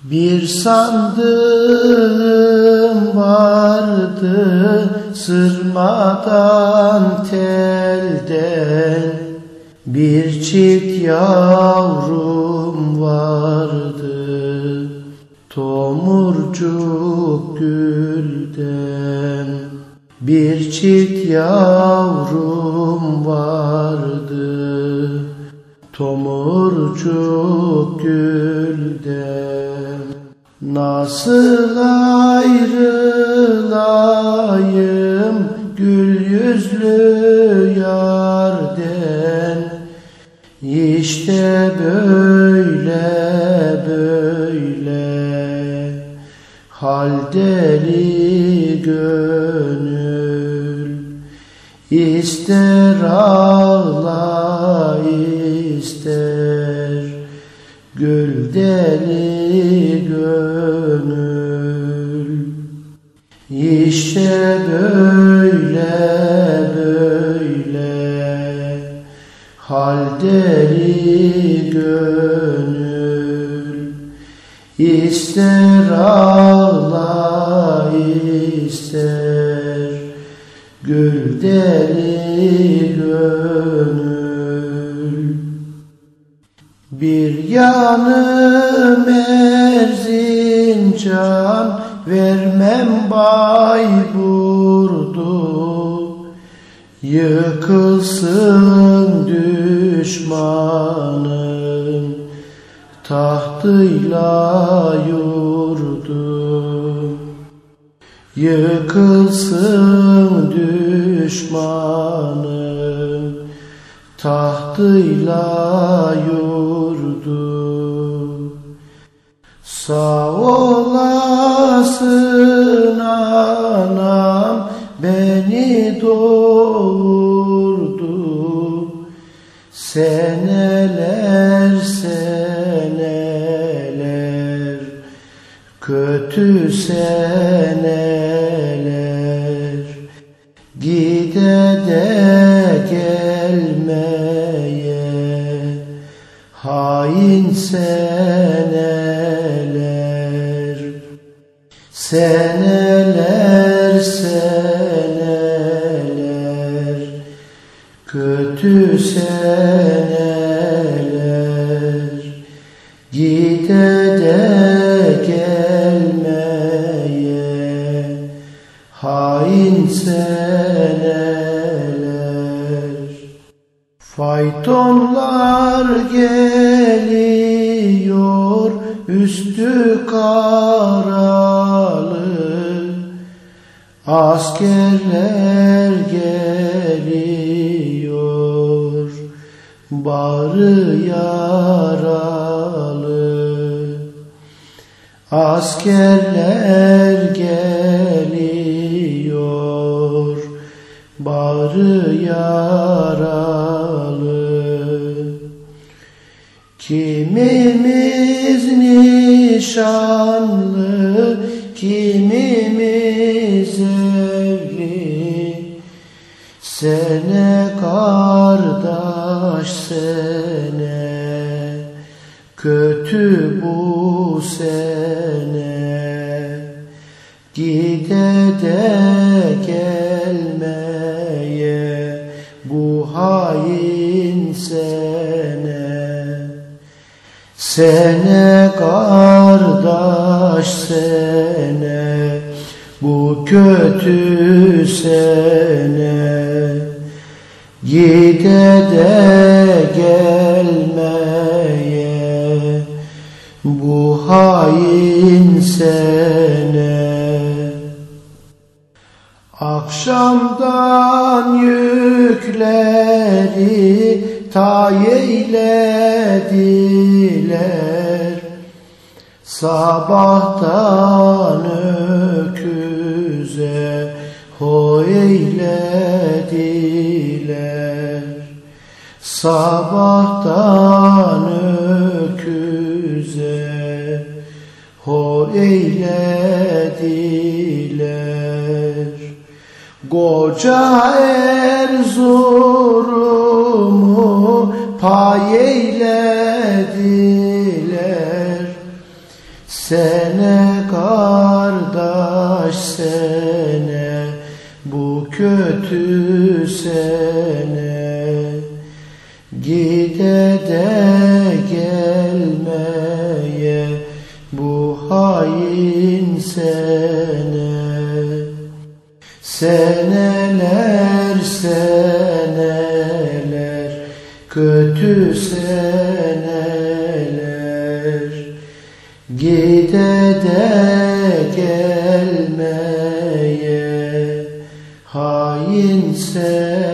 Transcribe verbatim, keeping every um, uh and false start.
Bir sandığım vardı sırmadan telden, bir çift yavrum vardı tomurcuk gülden. Bir çift yavrum vardı tomurcuk gülden. Nasıl ayrılayım gül yüzlü yarden, İşte böyle böyle hal deli gönül, İster ağla ister gül deli gönül. İşte böyle böyle hal deli gönül, İster ağla ister gül deli gönül. Bir yanım Erzincan, vermem Bayburt'u, yıkılsın düşmanın tahtıyla yurdu. Yıkılsın düşmanın tahtıyla yurdu. Sağ olasın anam, beni doğurdu. Seneler seneler, kötü seneler, gide de gelmeye hain seneler. Seneler seneler, kötü seneler, gide de gelmeye hain seneler. Faytonlar geliyor üstü karalı, askerler geliyor bağrı yaralı. Askerler geliyor bağrı yaralı. Kimimiz nişanlı, kimimiz evli. Sene kardeş sene, kötü bu sene, gide de gelmeye bu hain sene. Sene kardeş sene, bu kötü sene, gide de gelmeye bu hain sene. Akşamdan yükleri tayeylediler, sabahtan öküze ho eylediler. Sabahtan öküze ho eylediler. Koca Erzurum'u pay eylediler. Sene kardeş sene, bu kötü sene, gide de gelmeye bu hain sene. Seneler seneler, kötü seneler, gide de gelmeye hain seneler.